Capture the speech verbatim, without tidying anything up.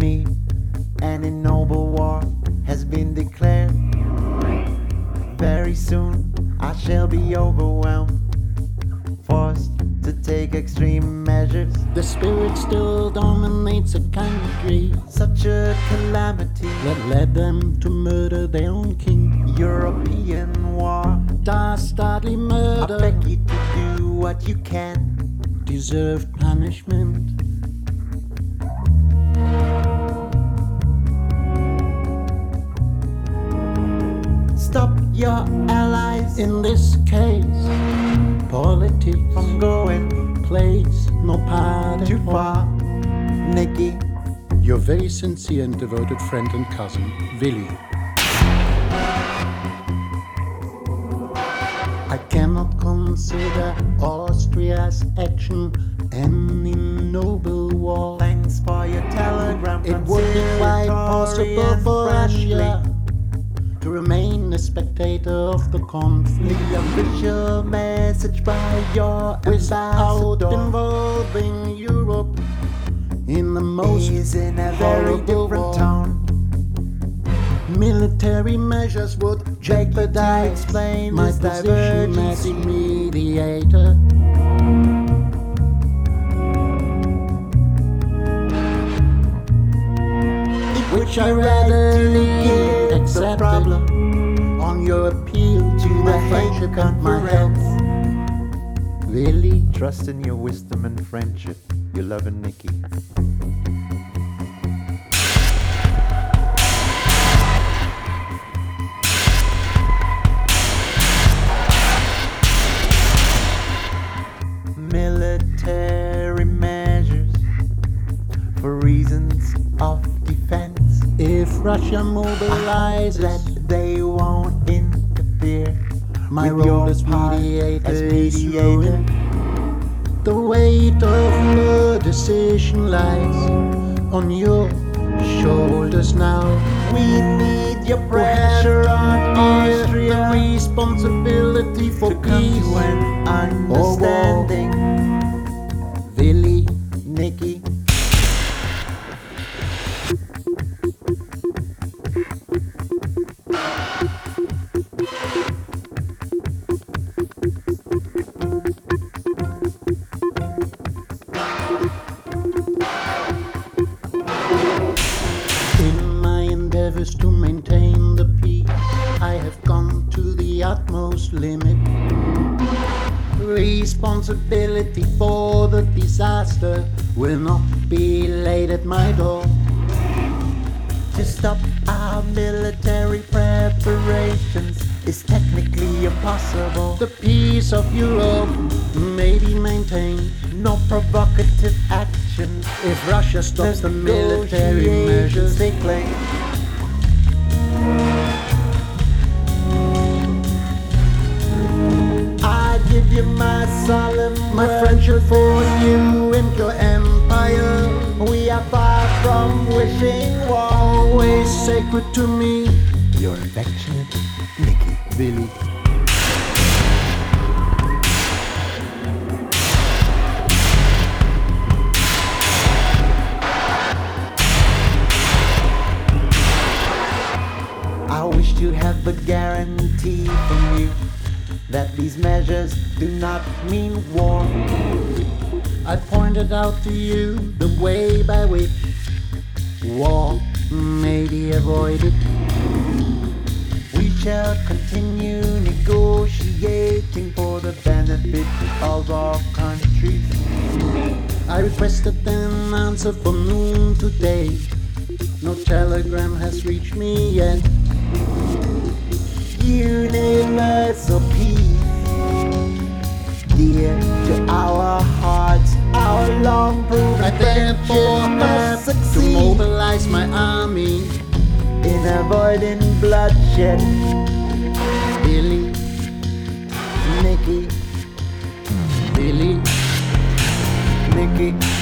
me, an ignoble war has been declared. Very soon I shall be overwhelmed, forced to take extreme measures. The spirit still dominates a country Such a calamity that led them to murder their own king. European war. Dastardly I murder beg you to do what you can. deserved punishment. Stop your allies In this case, politics from going plays no part too at all. far. Nicky, Your very sincere and devoted friend and cousin, Willi. I cannot consider Austria's action an ignoble war. thanks for your telegram. It would be quite possible for Russia to remain a spectator of the conflict The official message by your without ambassador involving Europe in the most is in a very horrible different war. tone. Military measures would jeopardize explain my this position as divergency. mediator. Which I readily give the accepted problem on your appeal to to my the friendship Hague and my health. Conference. Really? Trust in your wisdom and friendship. Your loving Nicky. Military measures for reasons of defense. If Russia I hope mobilizes, that they won't interfere. my with role your as part mediator as is mediator. ruined. The weight of the decision lies on your shoulders now. We need your Who have pressure to on bear Austria the responsibility for to come peace. to an understanding. Willi, Nicky, in my endeavors to maintain the peace, I have gone to the utmost limit. Responsibility for the disaster will not be laid at my door. to stop our military preparations is technically impossible. The peace of Europe may be maintained No provocative action. if Russia stops the military measures. they claim. I give you my solemn My word. friendship for you and your empire, We are far from wishing war. always sacred to me. Your affectionate Nicky. Willi. I wish to have a guarantee from you that these measures do not mean war. I pointed out to you the way by which war may be avoided. We shall continue negotiating for the benefit of our countries. I requested an answer for noon today. No telegram has reached me yet. Universal peace, dear to our hearts, our long proven I therefore friendship must have to succeed mobilize my army. in avoiding bloodshed. Willi, Nicky, Willi. Nicky.